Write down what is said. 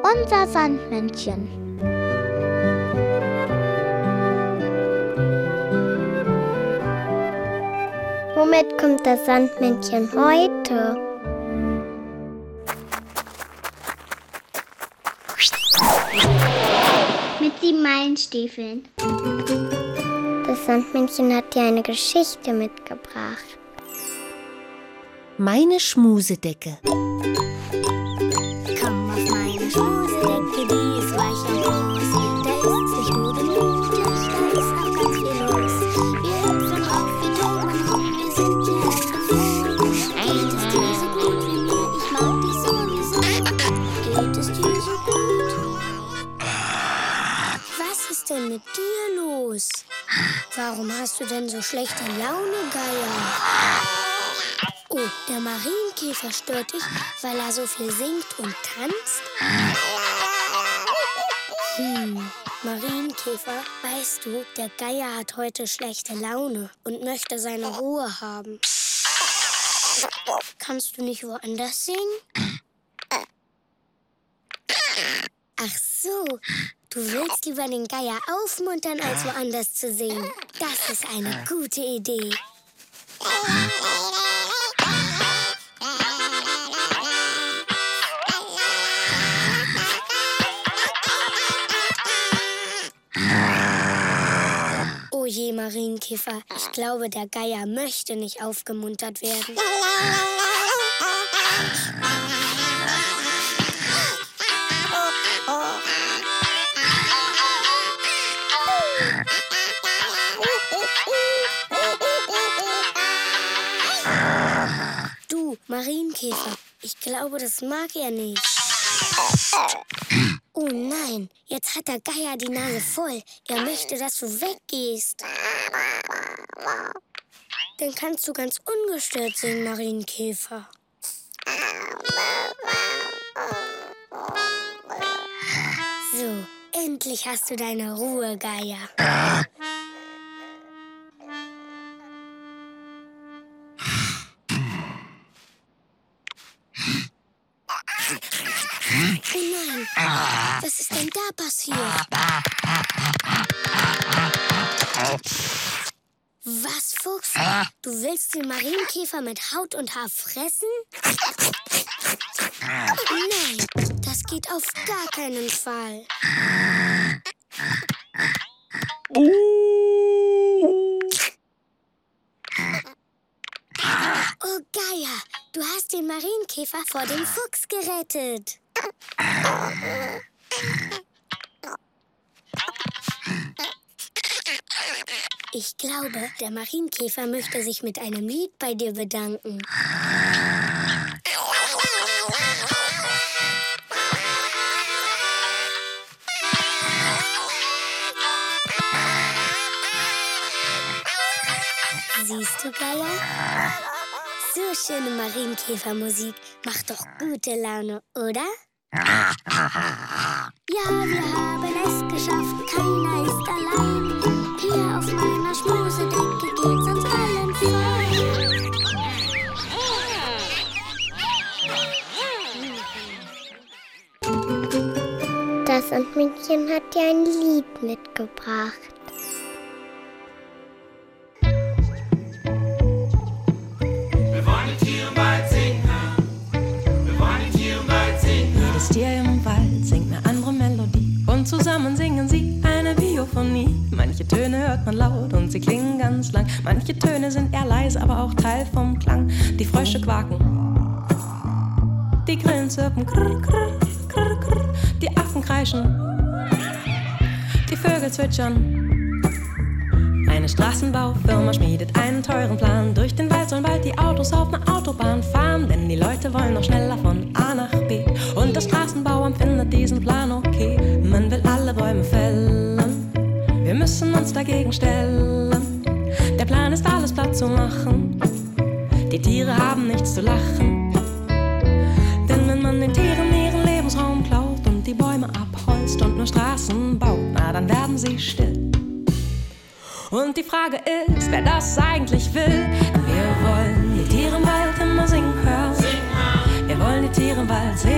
Unser Sandmännchen. Womit kommt das Sandmännchen heute? Mit 7 Meilenstiefeln. Das Sandmännchen hat dir eine Geschichte mitgebracht. Meine Schmusedecke. Komm auf meine Schmusedecke, die ist weich und groß. Da ist sich gut und gemütlich, da ist auch ganz viel los. Wir hüpfen auf, wir toben rum, wir sind hier eingefroren. Geht es dir so gut wie mir? Ich mag dich sowieso. Geht es dir so gut? Was ist denn mit dir los? Warum hast du denn so schlechte Laune, Geier? Oh, der Marienkäfer stört dich, weil er so viel singt und tanzt? Marienkäfer, weißt du, der Geier hat heute schlechte Laune und möchte seine Ruhe haben. Kannst du nicht woanders singen? Ach so, du willst lieber den Geier aufmuntern, als woanders zu singen. Das ist eine gute Idee. Oh je, Marienkäfer, ich glaube, der Geier möchte nicht aufgemuntert werden. Du, Marienkäfer, ich glaube, das mag er nicht. Oh nein, jetzt hat der Geier die Nase voll. Er möchte, dass du weggehst. Dann kannst du ganz ungestört singen, Marienkäfer. So, endlich hast du deine Ruhe, Geier. Oh nein, was ist denn da passiert? Was, Fuchs? Du willst den Marienkäfer mit Haut und Haar fressen? Nein, das geht auf gar keinen Fall. Oh Geier, du hast den Marienkäfer vor dem Fuchs gerettet. Ich glaube, der Marienkäfer möchte sich mit einem Lied bei dir bedanken. Siehst du, Geier? So schöne Marienkäfermusik macht doch gute Laune, oder? Ja, wir haben es geschafft, keiner ist allein. Hier auf meiner Schmusedecke geht's uns allen fein. Das Sandmännchen hat dir ein Lied mitgebracht. Jedes Tier im Wald singt eine andere Melodie und zusammen singen sie eine Biophonie. Manche Töne hört man laut und sie klingen ganz lang. Manche Töne sind eher leise, aber auch Teil vom Klang. Die Frösche quaken, die Grillen zirpen, krr, krr, krr, krr. Die Affen kreischen, die Vögel zwitschern. Eine Straßenbaufirma schmiedet einen teuren Plan. Durch den Wald sollen bald die Autos auf einer Autobahn fahren, denn die Leute wollen noch schneller von A nach B. Und der Straßenbauamt findet diesen Plan okay. Man will alle Bäume fällen, wir müssen uns dagegen stellen. Der Plan ist, alles platt zu machen, die Tiere haben nichts zu lachen. Denn wenn man den Tieren ihren Lebensraum klaut und die Bäume abholzt und nur Straßen baut, na dann werden sie still. Und die Frage ist, wer das eigentlich will. Wir wollen die Tiere im Wald immer singen hören. Wir wollen die Tiere im Wald singen